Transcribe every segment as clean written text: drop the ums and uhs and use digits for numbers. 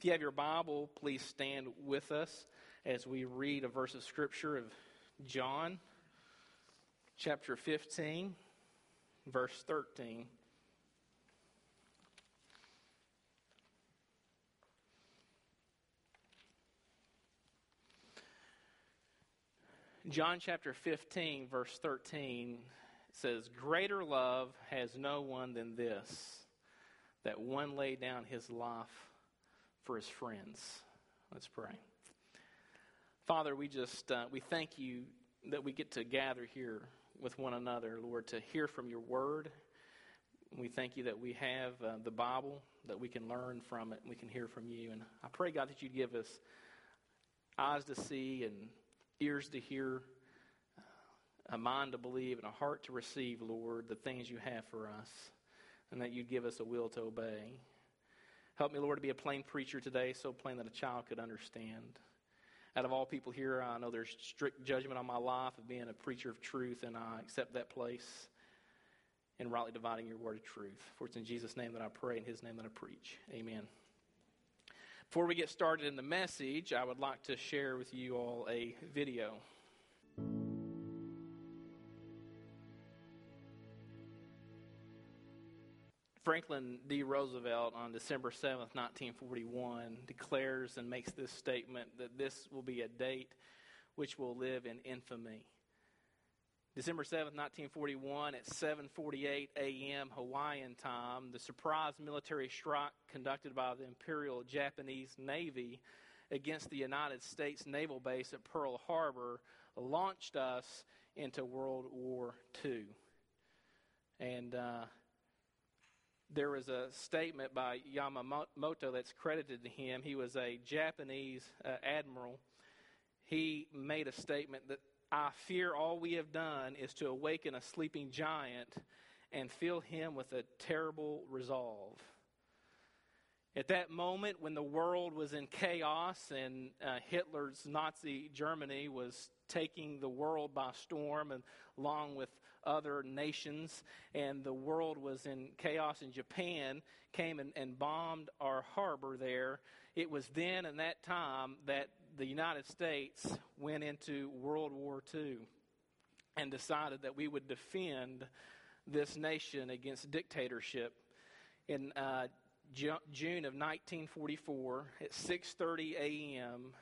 If you have your Bible, please stand with us as we read a verse of Scripture of John, chapter 15, verse 13. John chapter 15, verse 13 says, "Greater love has no one than this, that one lay down his life for his friends." Let's pray. Father, we thank you that we get to gather here with one another, Lord, to hear from your word. We thank you that we have the Bible, that we can learn from it, and we can hear from you. And I pray, God, that you'd give us eyes to see and ears to hear, a mind to believe, and a heart to receive, Lord, the things you have for us, and that you'd give us a will to obey. Help me, Lord, to be a plain preacher today, so plain that a child could understand. Out of all people here, I know there's strict judgment on my life of being a preacher of truth, and I accept that place in rightly dividing your word of truth. For it's in Jesus' name that I pray, in his name that I preach. Amen. Before we get started in the message, I would like to share with you all a video. Franklin D. Roosevelt on December 7th, 1941, declares and makes this statement that this will be a date which will live in infamy. December 7th, 1941, at 7:48 a.m. Hawaiian time, the surprise military strike conducted by the Imperial Japanese Navy against the United States Naval Base at Pearl Harbor launched us into World War II. And there was a statement by Yamamoto that's credited to him. He was a Japanese admiral. He made a statement that, "I fear all we have done is to awaken a sleeping giant and fill him with a terrible resolve." At that moment, when the world was in chaos and Hitler's Nazi Germany was taking the world by storm, and along with other nations, and the world was in chaos, and Japan came and bombed our harbor there, it was then and that time that the United States went into World War II and decided that we would defend this nation against dictatorship. In June of 1944, at 6:30 a.m.,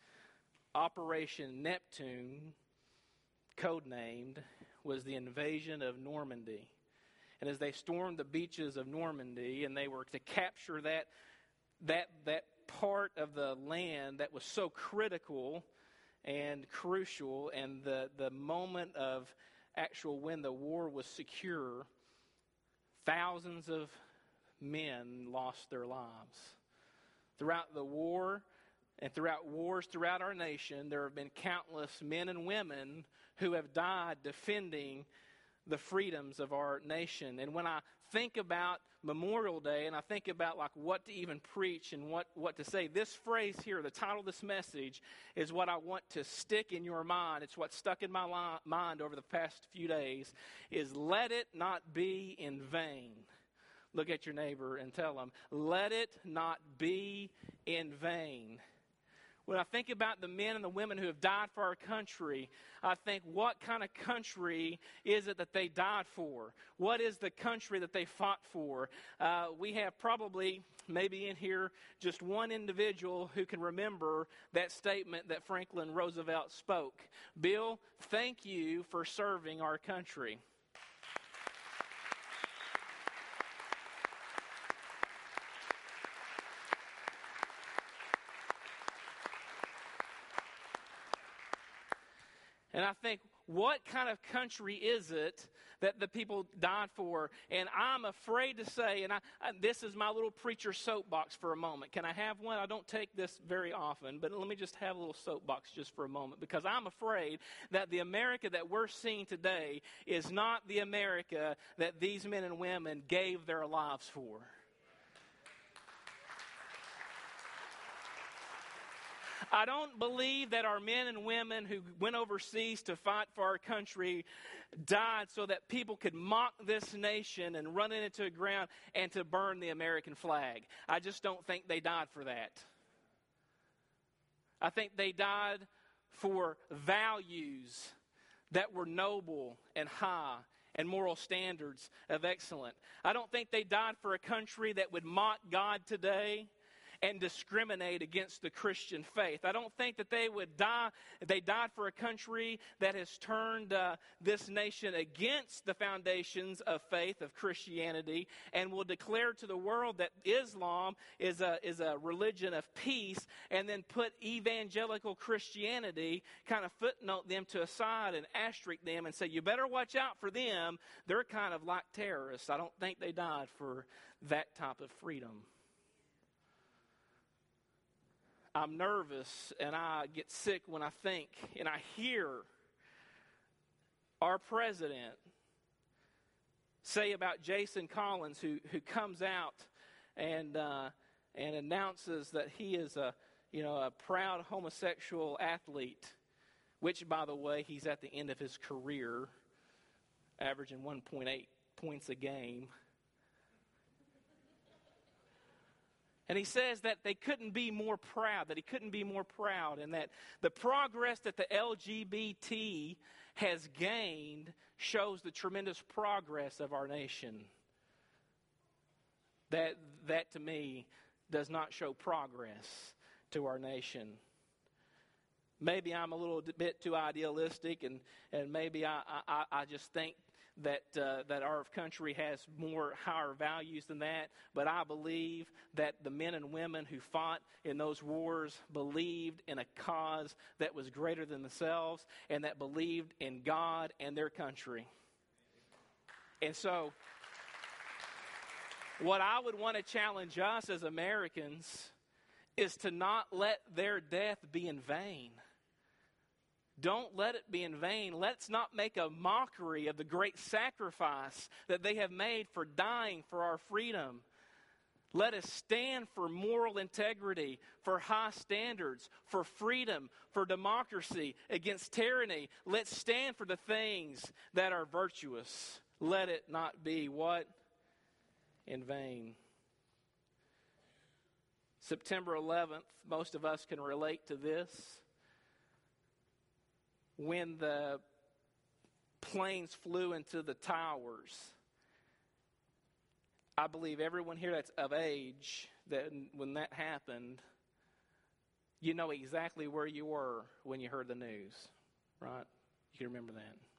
Operation Neptune, codenamed, was the invasion of Normandy. And as they stormed the beaches of Normandy, and they were to capture that part of the land that was so critical and crucial, and the moment of actual when the war was secure, thousands of men lost their lives. Throughout the war and throughout wars throughout our nation, there have been countless men and women who have died defending the freedoms of our nation. And when I think about Memorial Day, and I think about like what to even preach and what to say, this phrase here, the title of this message, is what I want to stick in your mind. It's what stuck in my mind over the past few days, is let it not be in vain. Look at your neighbor and tell them, let it not be in vain. When I think about the men and the women who have died for our country, I think, what kind of country is it that they died for? What is the country that they fought for? We have probably, maybe in here, just one individual who can remember that statement that Franklin Roosevelt spoke. Bill, thank you for serving our country. And I think, what kind of country is it that the people died for? And I'm afraid to say, and this is my little preacher soapbox for a moment. Can I have one? I don't take this very often, but let me just have a little soapbox just for a moment. Because I'm afraid that the America that we're seeing today is not the America that these men and women gave their lives for. I don't believe that our men and women who went overseas to fight for our country died so that people could mock this nation and run it into the ground and to burn the American flag. I just don't think they died for that. I think they died for values that were noble and high and moral standards of excellence. I don't think they died for a country that would mock God today and discriminate against the Christian faith. I don't think that they would die. They died for a country that has turned this nation against the foundations of faith, of Christianity, and will declare to the world that Islam is a religion of peace, and then put evangelical Christianity, kind of footnote them to a side and asterisk them and say, you better watch out for them. They're kind of like terrorists. I don't think they died for that type of freedom. I'm nervous and I get sick when I think and I hear our president say about Jason Collins, who comes out and announces that he is a proud homosexual athlete, which, by the way, he's at the end of his career, averaging 1.8 points a game. And he says that they couldn't be more proud, that he couldn't be more proud, and that the progress that the LGBT has gained shows the tremendous progress of our nation. That to me does not show progress to our nation. Maybe I'm a little bit too idealistic, and maybe I just think that our country has more higher values than that. But I believe that the men and women who fought in those wars believed in a cause that was greater than themselves, and that believed in God and their country. And so, what I would want to challenge us as Americans is to not let their death be in vain. Don't let it be in vain. Let's not make a mockery of the great sacrifice that they have made for dying for our freedom. Let us stand for moral integrity, for high standards, for freedom, for democracy, against tyranny. Let's stand for the things that are virtuous. Let it not be what? In vain. September 11th, most of us can relate to this. When the planes flew into the towers, I believe everyone here that's of age, that when that happened, you know exactly where you were when you heard the news, right? You can remember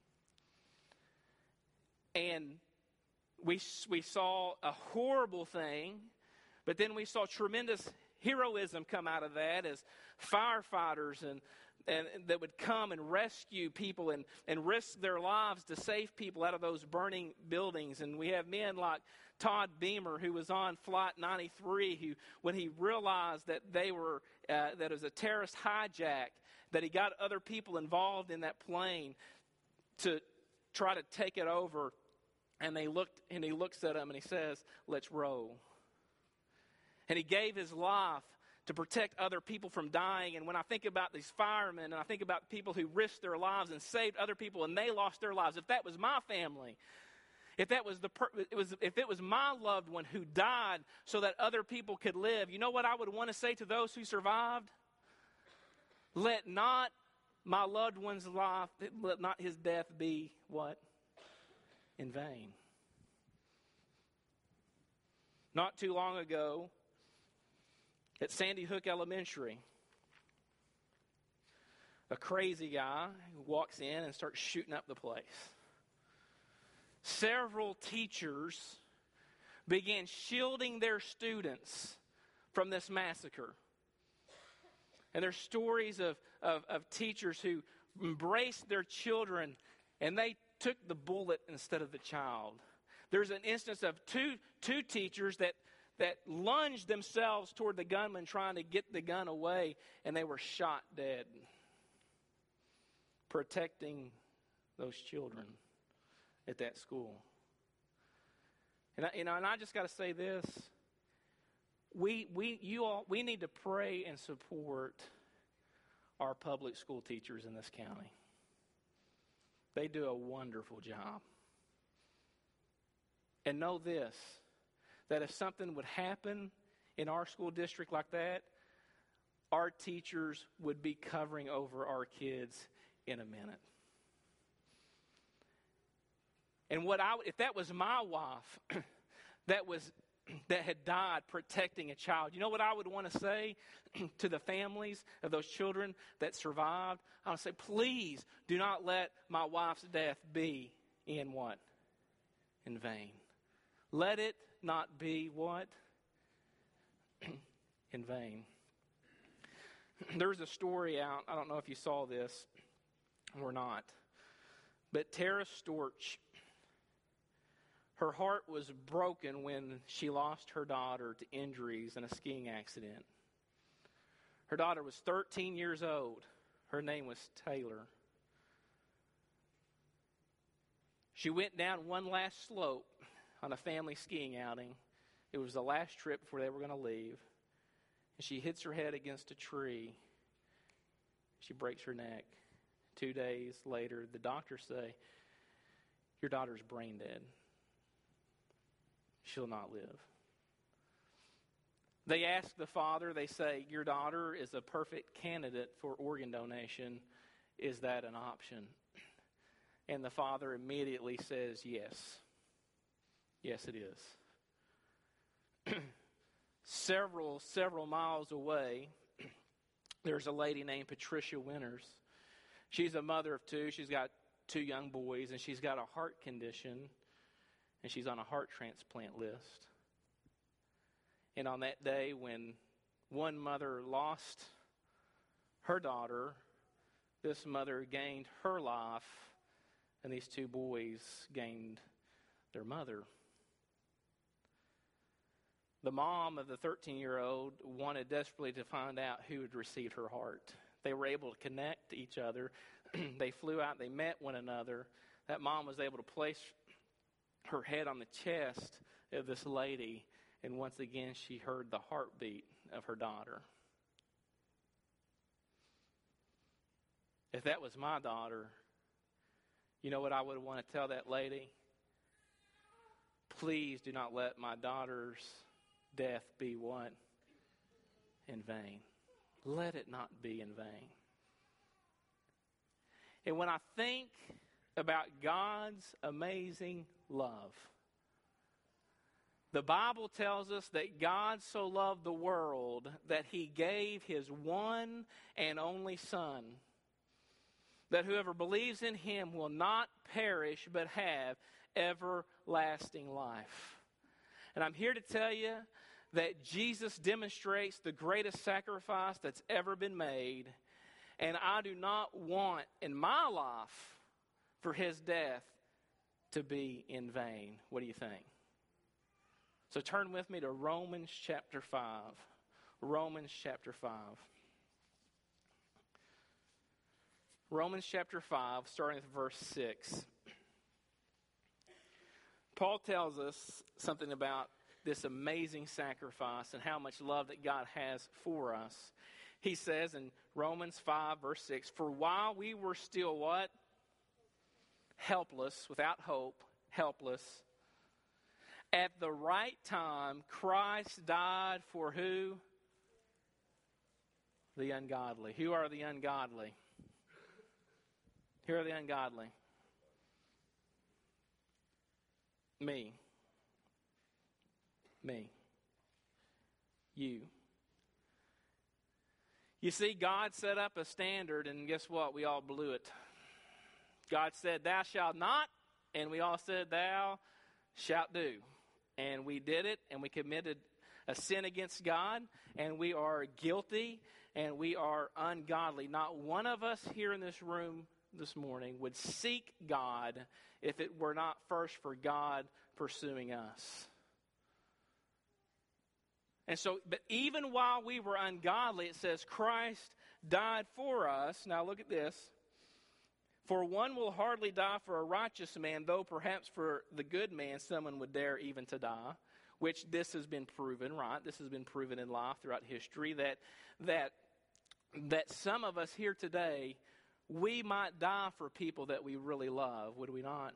that. And we saw a horrible thing, but then we saw tremendous heroism come out of that as firefighters and that would come and rescue people and risk their lives to save people out of those burning buildings. And we have men like Todd Beamer, who was on Flight 93, who, when he realized that that it was a terrorist hijack, that he got other people involved in that plane to try to take it over. And he looks at them and he says, "Let's roll." And he gave his life to protect other people from dying. And when I think about these firemen, and I think about people who risked their lives and saved other people and they lost their lives, if that was my family, if it was my loved one who died so that other people could live, you know what I would want to say to those who survived? Let not my loved one's life, let not his death be what? In vain. Not too long ago, at Sandy Hook Elementary, a crazy guy walks in and starts shooting up the place. Several teachers began shielding their students from this massacre. And there's stories of teachers who embraced their children and they took the bullet instead of the child. There's an instance of two teachers that lunged themselves toward the gunman trying to get the gun away, and they were shot dead, protecting those children at that school. And I just got to say this: we need to pray and support our public school teachers in this county. They do a wonderful job. And know this, that if something would happen in our school district like that, our teachers would be covering over our kids in a minute. And if that was my wife that had died protecting a child, you know what I would want to say to the families of those children that survived? I would say, please do not let my wife's death be in what? In vain. Let it not be what? In vain. There's a story out, I don't know if you saw this or not, but Tara Storch, her heart was broken when she lost her daughter to injuries in a skiing accident. Her daughter was 13 years old. Her name was Taylor. She went down one last slope on a family skiing outing. It was the last trip before they were going to leave. And she hits her head against a tree. She breaks her neck. 2 days later, the doctors say, your daughter's brain dead. She'll not live. They ask the father, they say, your daughter is a perfect candidate for organ donation. Is that an option? And the father immediately says, yes. Yes, it is. Several miles away, there's a lady named Patricia Winters. She's a mother of two. She's got 2 young boys, and she's got a heart condition, and she's on a heart transplant list. And on that day when one mother lost her daughter, this mother gained her life, and these 2 boys gained their mother. The mom of the 13-year-old wanted desperately to find out who had received her heart. They were able to connect to each other. They flew out. They met one another. That mom was able to place her head on the chest of this lady, and once again she heard the heartbeat of her daughter. If that was my daughter, you know what I would want to tell that lady? Please do not let my daughter's death be what? In vain. Let it not be in vain. And when I think about God's amazing love, the Bible tells us that God so loved the world that he gave his one and only Son, that whoever believes in him will not perish but have everlasting life. And I'm here to tell you that Jesus demonstrates the greatest sacrifice that's ever been made. And I do not want in my life for his death to be in vain. What do you think? So turn with me to Romans chapter 5. Romans chapter 5. Romans chapter 5, starting with verse 6. Paul tells us something about this amazing sacrifice and how much love that God has for us. He says in Romans 5, verse 6, for while we were still what? Helpless, without hope, helpless. At the right time, Christ died for who? The ungodly. Who are the ungodly? Who are the ungodly? Me. You. You see, God set up a standard, and guess what? We all blew it. God said, thou shalt not, and we all said, thou shalt do. And we did it, and we committed a sin against God, and we are guilty, and we are ungodly. Not one of us here in this room this morning would seek God if it were not first for God pursuing us. And so, but even while we were ungodly, it says Christ died for us. Now look at this. For one will hardly die for a righteous man, though perhaps for the good man someone would dare even to die, which this has been proven, right? This has been proven in life throughout history that that some of us here today, we might die for people that we really love, would we not?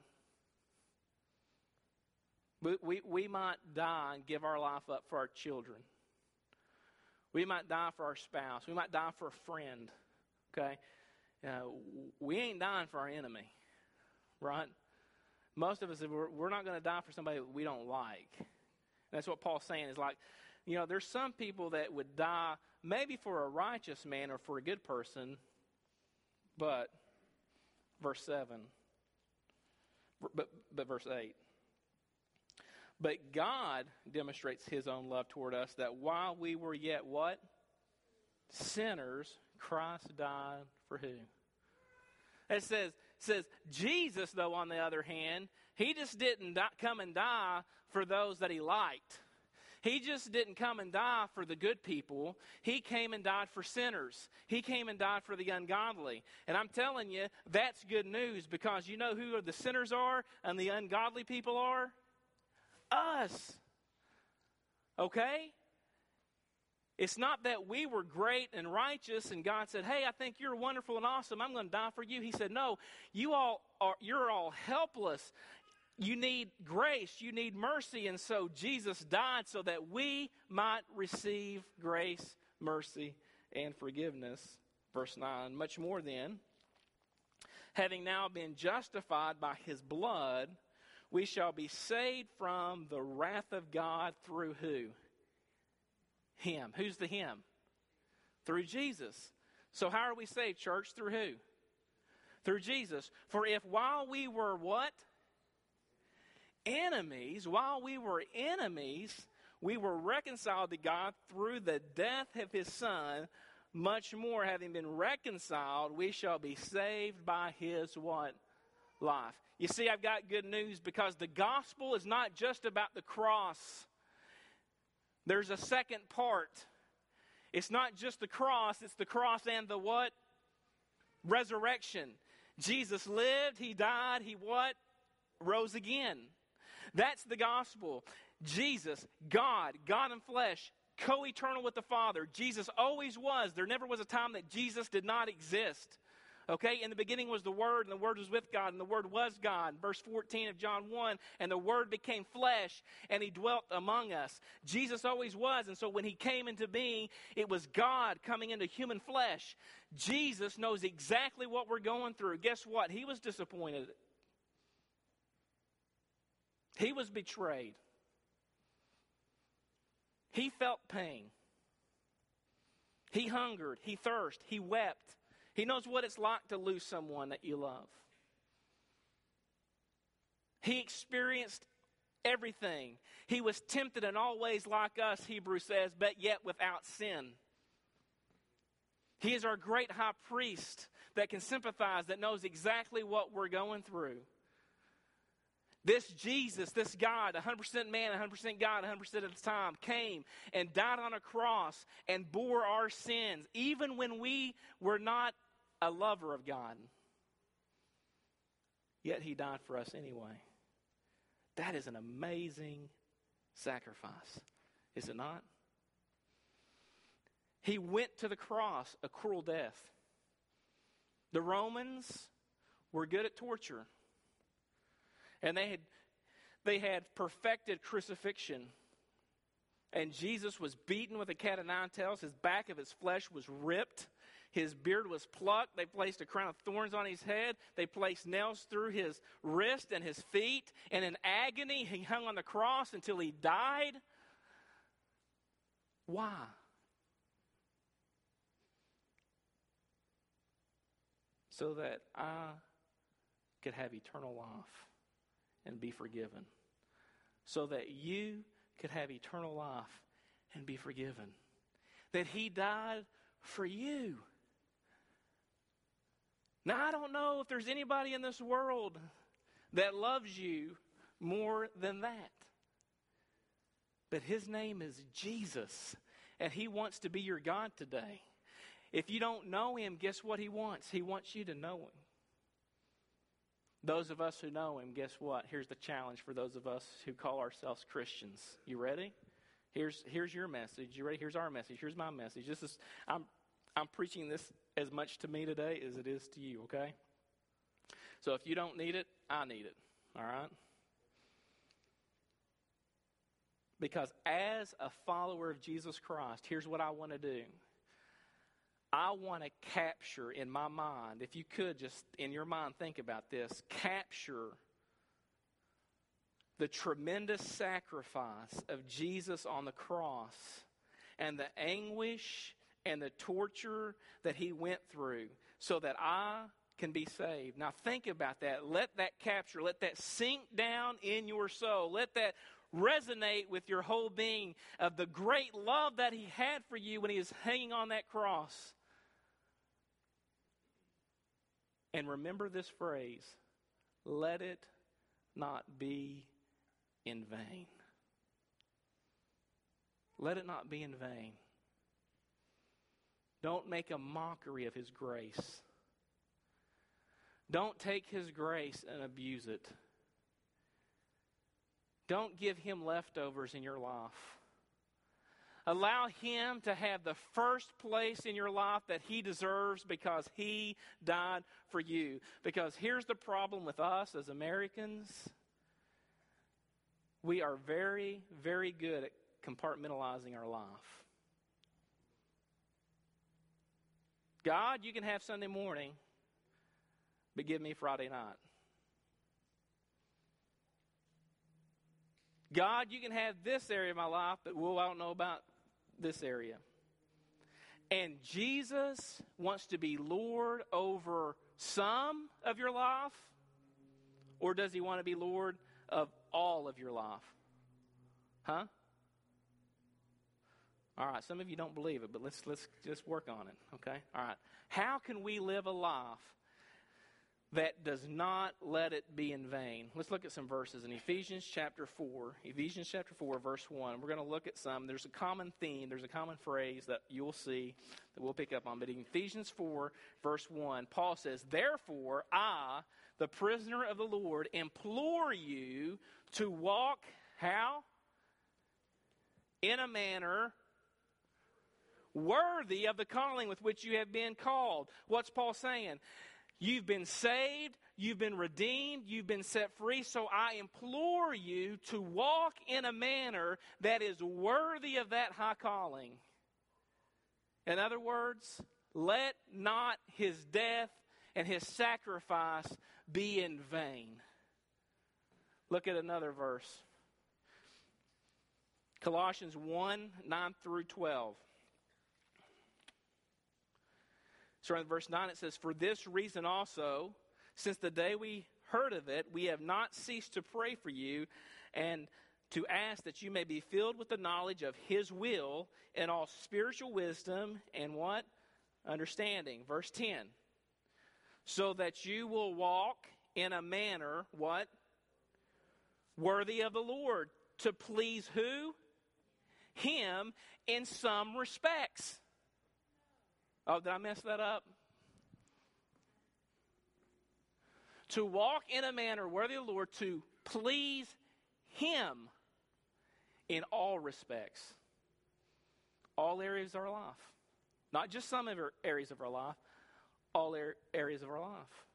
We might die and give our life up for our children. We might die for our spouse. We might die for a friend, okay? We ain't dying for our enemy, right? Most of us, we're not going to die for somebody that we don't like. That's what Paul's saying is like, there's some people that would die maybe for a righteous man or for a good person, but, verse 7, but verse 8. But God demonstrates his own love toward us, that while we were yet what? Sinners, Christ died for who? It says Jesus, though, on the other hand, he just didn't come and die for those that he liked. He just didn't come and die for the good people. He came and died for sinners. He came and died for the ungodly. And I'm telling you, that's good news, because you know who the sinners are and the ungodly people are? Us. Okay? It's not that we were great and righteous and God said, hey, I think you're wonderful and awesome, I'm going to die for you. He said, no, you're all helpless. You need grace. You need mercy. And so Jesus died so that we might receive grace, mercy, and forgiveness. Verse 9, much more then, having now been justified by his blood, we shall be saved from the wrath of God through who? Him. Who's the him? Through Jesus. So how are we saved, church? Through who? Through Jesus. For if while we were what? Enemies. While we were enemies, we were reconciled to God through the death of his Son. Much more, having been reconciled, we shall be saved by his what? Life. You see, I've got good news, because the gospel is not just about the cross. There's a second part. It's not just the cross, it's the cross and the what? Resurrection. Jesus lived, he died, he what? Rose again. That's the gospel. Jesus, God in flesh, co-eternal with the Father. Jesus always was. There never was a time that Jesus did not exist. Okay, in the beginning was the Word, and the Word was with God, and the Word was God. Verse 14 of John 1, and the Word became flesh, and he dwelt among us. Jesus always was, and so when he came into being, it was God coming into human flesh. Jesus knows exactly what we're going through. Guess what? He was disappointed. He was betrayed. He felt pain. He hungered. He thirsted. He wept. He knows what it's like to lose someone that you love. He experienced everything. He was tempted in all ways like us, Hebrews says, but yet without sin. He is our great high priest that can sympathize, that knows exactly what we're going through. This Jesus, this God, 100% man, 100% God, 100% of the time, came and died on a cross and bore our sins, even when we were not a lover of God. Yet he died for us anyway. That is an amazing sacrifice, is it not? He went to the cross, a cruel death. The Romans were good at torture. And they had perfected crucifixion. And Jesus was beaten with a cat of nine tails. His back of his flesh was ripped. His beard was plucked. They placed a crown of thorns on his head. They placed nails through his wrist and his feet. And in agony, he hung on the cross until he died. Why? So that I could have eternal life and be forgiven. So that you could have eternal life and be forgiven. That he died for you. Now, I don't know if there's anybody in this world that loves you more than that. But his name is Jesus, and he wants to be your God today. If you don't know him, guess what he wants? He wants you to know him. Those of us who know him, guess what? Here's the challenge for those of us who call ourselves Christians. You ready? Here's your message. You ready? Here's our message. Here's my message. I'm preaching this as much to me today as it is to you, okay? So if you don't need it, I need it, all right? Because as a follower of Jesus Christ, here's what I want to do. I want to capture in my mind, if you could just in your mind think about this, capture the tremendous sacrifice of Jesus on the cross and the anguish and the torture that he went through so that I can be saved. Now think about that. Let that capture, let that sink down in your soul. Let that resonate with your whole being of the great love that he had for you when he was hanging on that cross. And remember this phrase, let it not be in vain. Let it not be in vain. Don't make a mockery of his grace. Don't take his grace and abuse it. Don't give him leftovers in your life. Allow him to have the first place in your life that he deserves because he died for you. Because here's the problem with us as Americans. We are very, very good at compartmentalizing our life. God, you can have Sunday morning, but give me Friday night. God, you can have this area of my life, but I don't know about this area. And Jesus wants to be Lord over some of your life, or does he want to be Lord of all of your life? Huh? All right, some of you don't believe it, but let's just work on it, okay? All right. How can we live a life that does not let it be in vain? Let's look at some verses in Ephesians chapter 4. Ephesians chapter 4, verse 1. We're going to look at some. There's a common theme. There's a common phrase that you'll see that we'll pick up on. But in Ephesians 4, verse 1, Paul says, "Therefore, I, the prisoner of the Lord, implore you to walk," how? "In a manner worthy of the calling with which you have been called." What's Paul saying? You've been saved, you've been redeemed, you've been set free, so I implore you to walk in a manner that is worthy of that high calling. In other words, let not his death and his sacrifice be in vain. Look at another verse. Colossians 1, 9 through 12. So in verse 9 it says, "For this reason also, since the day we heard of it, we have not ceased to pray for you and to ask that you may be filled with the knowledge of his will and all spiritual wisdom and" what? "Understanding." Verse 10. "So that you will walk in a manner," what? "Worthy of the Lord, to please" who? Him in some respects. Oh, did I mess that up? To walk in a manner worthy of the Lord, to please him in all respects. All areas of our life. Not just some areas of our life, all areas of our life.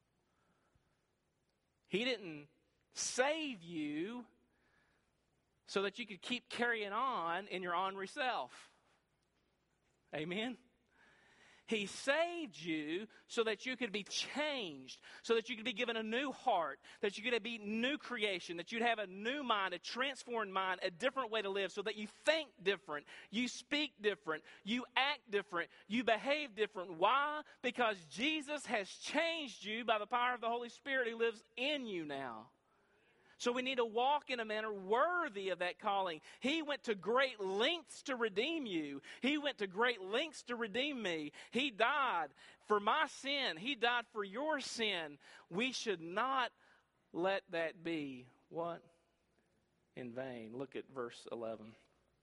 He didn't save you so that you could keep carrying on in your ornery self. Amen? He saved you so that you could be changed, so that you could be given a new heart, that you could be new creation, that you'd have a new mind, a transformed mind, a different way to live, so that you think different, you speak different, you act different, you behave different. Why? Because Jesus has changed you by the power of the Holy Spirit who lives in you now. So we need to walk in a manner worthy of that calling. He went to great lengths to redeem you. He went to great lengths to redeem me. He died for my sin. He died for your sin. We should not let that be, what? In vain. Look at verse 11.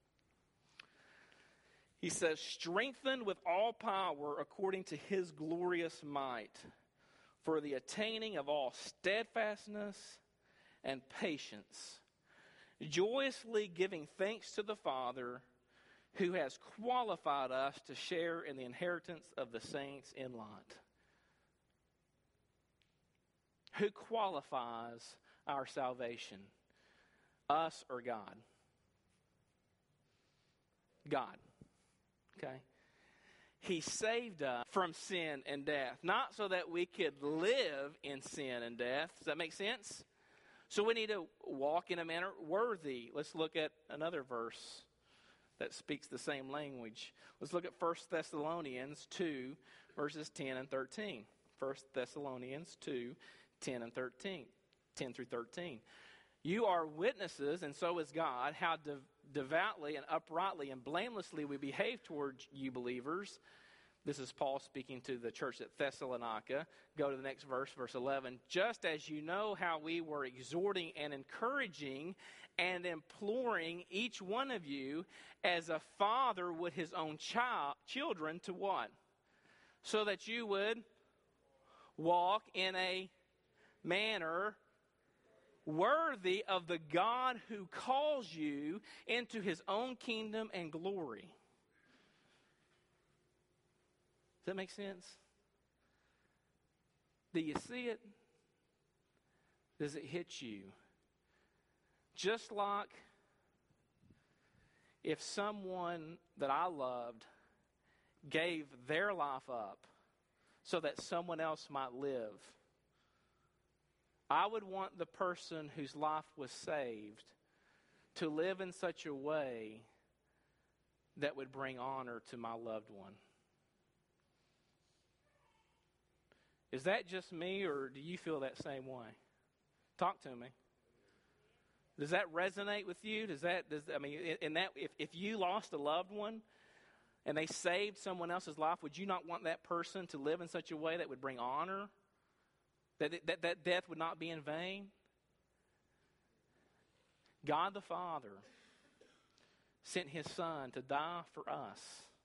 He says, "Strengthened with all power according to his glorious might, for the attaining of all steadfastness and patience, joyously giving thanks to the Father who has qualified us to share in the inheritance of the saints in light. Who qualifies our salvation? Us or God? God. Okay? He saved us from sin and death, not so that we could live in sin and death. Does that make sense? So we need to walk in a manner worthy. Let's look at another verse that speaks the same language. Let's look at 1 Thessalonians 2, verses 10 and 13. 1 Thessalonians 2, 10 and 13. 10 through 13. You are witnesses, and so is God, how devoutly and uprightly and blamelessly we behave towards you believers. This is Paul speaking to the church at Thessalonica. Go to the next verse, verse 11. Just as you know how we were exhorting and encouraging and imploring each one of you as a father would his own children to what? So that you would walk in a manner worthy of the God who calls you into his own kingdom and glory. Does that make sense? Do you see it? Does it hit you? Just like if someone that I loved gave their life up so that someone else might live, I would want the person whose life was saved to live in such a way that would bring honor to my loved one. Is that just me, or do you feel that same way? Talk to me. Does that resonate with you? If you lost a loved one and they saved someone else's life, would you not want that person to live in such a way that would bring honor? That death would not be in vain? God the Father sent his Son to die for us.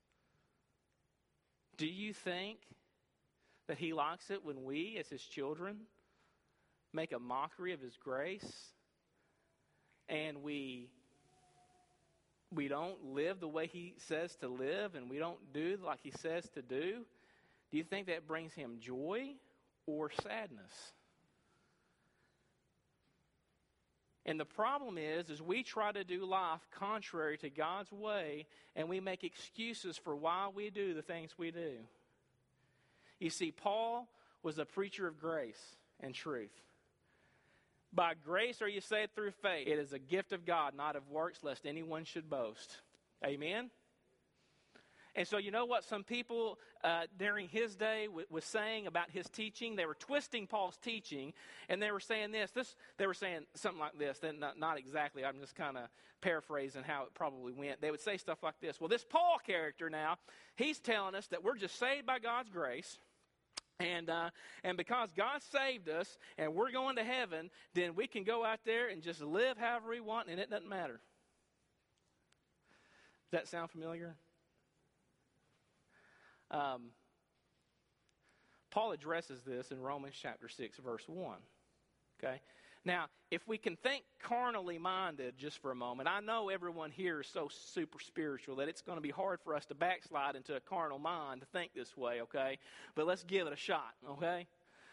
Do you think that he likes it when we, as his children, make a mockery of his grace and we don't live the way he says to live and we don't do like he says to do? Do you think that brings him joy or sadness? And the problem is we try to do life contrary to God's way, and we make excuses for why we do the things we do. You see, Paul was a preacher of grace and truth. By grace are you saved through faith. It is a gift of God, not of works, lest anyone should boast. Amen? And so you know what some people during his day was saying about his teaching? They were twisting Paul's teaching, and they were saying this. They were saying something like this. Not exactly. I'm just kind of paraphrasing how it probably went. They would say stuff like this. Well, this Paul character now, he's telling us that we're just saved by God's grace. And because God saved us and we're going to heaven, then we can go out there and just live however we want, and it doesn't matter. Does that sound familiar? Paul addresses this in Romans chapter 6, verse 1. Okay? Now, if we can think carnally minded just for a moment, I know everyone here is so super spiritual that it's going to be hard for us to backslide into a carnal mind to think this way, okay? But let's give it a shot, okay?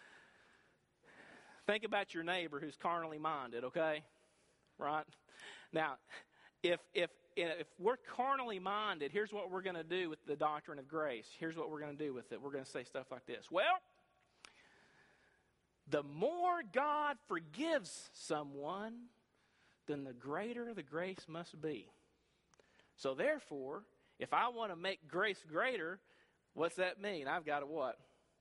Think about your neighbor who's carnally minded, okay? Right? Now, if we're carnally minded, here's what we're going to do with the doctrine of grace. Here's what we're going to do with it. We're going to say stuff like this. Well, the more God forgives someone, then the greater the grace must be. So therefore, if I want to make grace greater, what's that mean? I've got to what?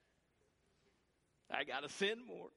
I got to sin more.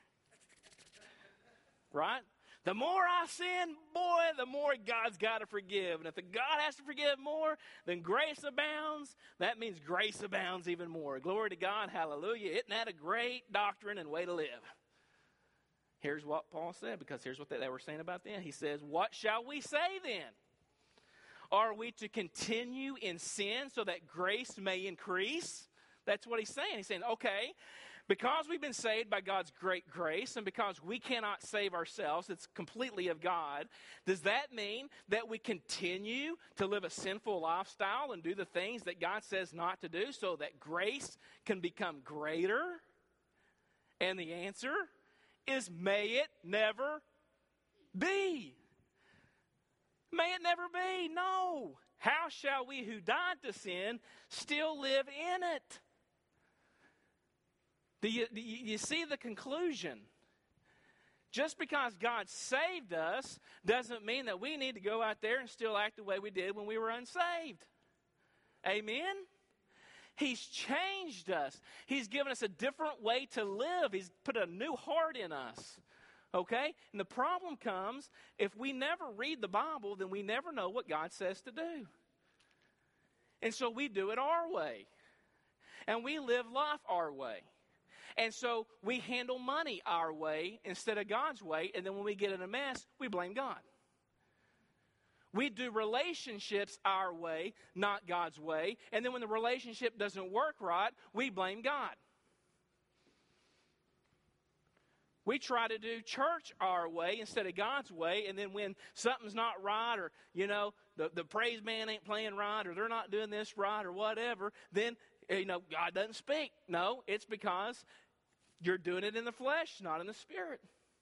Right? The more I sin, boy, the more God's got to forgive. And if God has to forgive more, then grace abounds. That means grace abounds even more. Glory to God. Hallelujah. Isn't that a great doctrine and way to live? Here's what Paul said, because here's what they were saying about then. He says, what shall we say then? Are we to continue in sin so that grace may increase? That's what he's saying. He's saying, okay, Because we've been saved by God's great grace and because we cannot save ourselves, it's completely of God, does that mean that we continue to live a sinful lifestyle and do the things that God says not to do so that grace can become greater? And the answer is, may it never be. May it never be. No. How shall we who died to sin still live in it? Do you see the conclusion? Just because God saved us doesn't mean that we need to go out there and still act the way we did when we were unsaved. Amen? He's changed us. He's given us a different way to live. He's put a new heart in us. Okay? And the problem comes, if we never read the Bible, then we never know what God says to do. And so we do it our way. And we live life our way. And so we handle money our way instead of God's way. And then when we get in a mess, we blame God. We do relationships our way, not God's way. And then when the relationship doesn't work right, we blame God. We try to do church our way instead of God's way. And then when something's not right, or, the praise band ain't playing right, or they're not doing this right, or whatever, then, God doesn't speak. No, it's because you're doing it in the flesh, not in the spirit.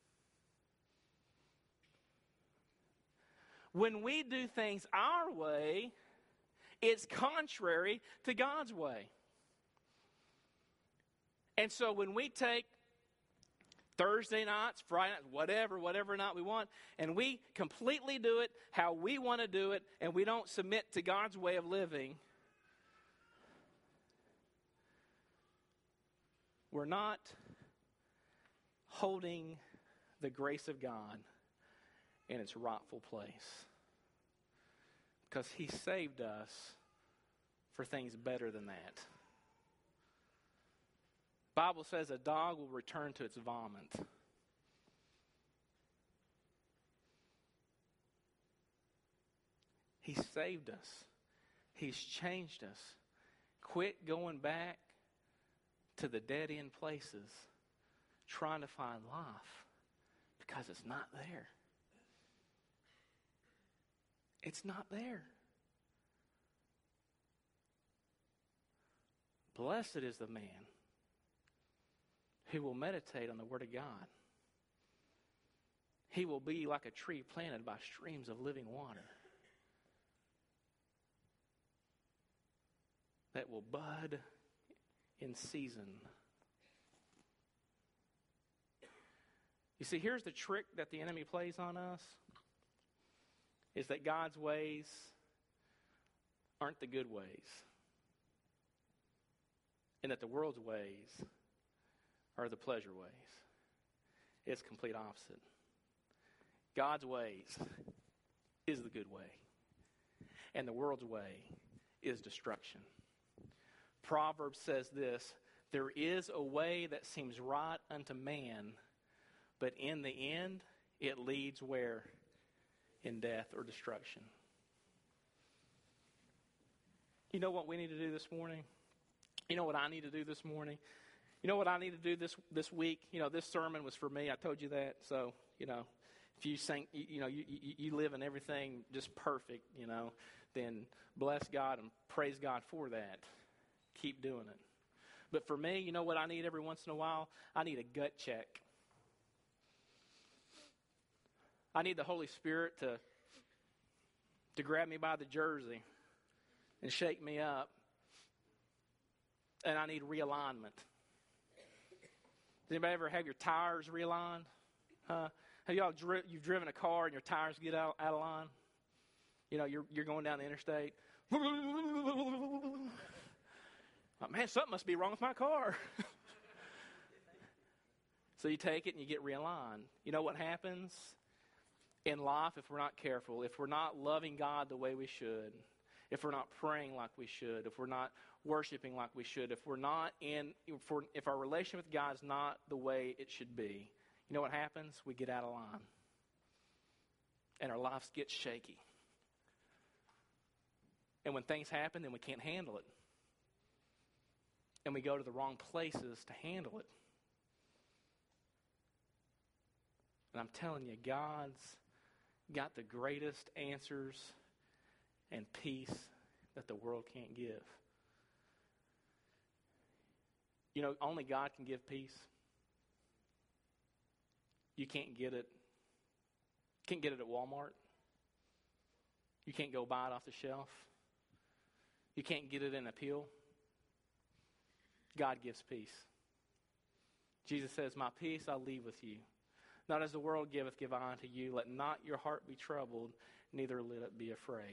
When we do things our way, it's contrary to God's way. And so when we take Thursday nights, Friday nights, whatever night we want, and we completely do it how we want to do it, and we don't submit to God's way of living, we're not holding the grace of God in its rightful place. Because He saved us for things better than that. The Bible says a dog will return to its vomit. He saved us. He's changed us. Quit going back to the dead-end places trying to find life because it's not there. It's not there. Blessed is the man who will meditate on the Word of God. He will be like a tree planted by streams of living water that will bud in season. You see, here's the trick that the enemy plays on us, is that God's ways aren't the good ways, and that the world's ways are the pleasure ways. It's complete opposite. God's ways is the good way, and the world's way is destruction. Proverbs says this, there is a way that seems right unto man, but in the end, it leads where? In death or destruction. You know what we need to do this morning? You know what I need to do this morning? You know what I need to do this week? This sermon was for me. I told you that. So, if you think, you live in everything just perfect, then bless God and praise God for that. Keep doing it. But for me, you know what I need every once in a while? I need a gut check. I need the Holy Spirit to grab me by the jersey and shake me up. And I need realignment. Does anybody ever have your tires realigned? Have you've driven a car and your tires get out of line? You're going down the interstate. Man, something must be wrong with my car. So you take it and you get realigned. You know what happens in life if we're not careful? If we're not loving God the way we should, if we're not praying like we should, if we're not worshiping like we should, if our relationship with God is not the way it should be, you know what happens? We get out of line. And our lives get shaky. And when things happen, then we can't handle it. and we go to the wrong places to handle it. And I'm telling you, God's got the greatest answers and peace that the world can't give. You know, only God can give peace. You can't get it. Can't get it at Walmart. You can't go buy it off the shelf. You can't get it in a pill. God gives peace. Jesus says, my peace I'll leave with you. Not as the world giveth, give I unto you. Let not your heart be troubled, neither let it be afraid.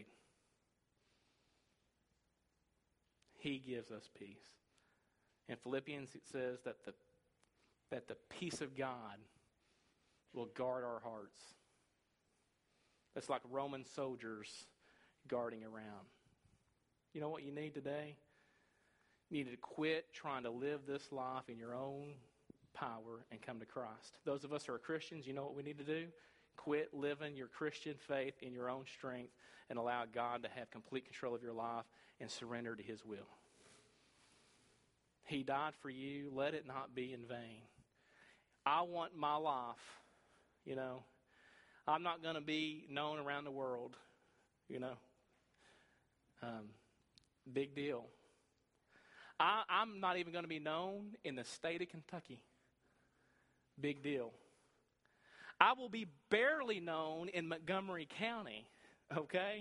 He gives us peace. In Philippians it says that the peace of God will guard our hearts. It's like Roman soldiers guarding around. You know what you need today? You need to quit trying to live this life in your own power and come to Christ. Those of us who are Christians, you know what we need to do? Quit living your Christian faith in your own strength and allow God to have complete control of your life and surrender to His will. He died for you. Let it not be in vain. I want my life, you know. I'm not going to be known around the world, you know. Big deal. I'm not even going to be known in the state of Kentucky. Big deal. I will be barely known in Montgomery County, okay?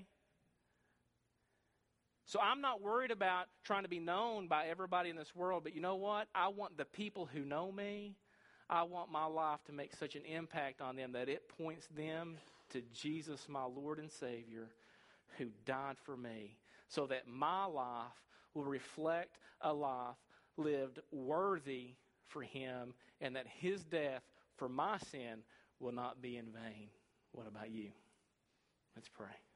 So I'm not worried about trying to be known by everybody in this world, but you know what? I want the people who know me, I want my life to make such an impact on them that it points them to Jesus, my Lord and Savior, who died for me, so that my life will reflect a life lived worthy for Him, and that His death for my sin will not be in vain. What about you? Let's pray.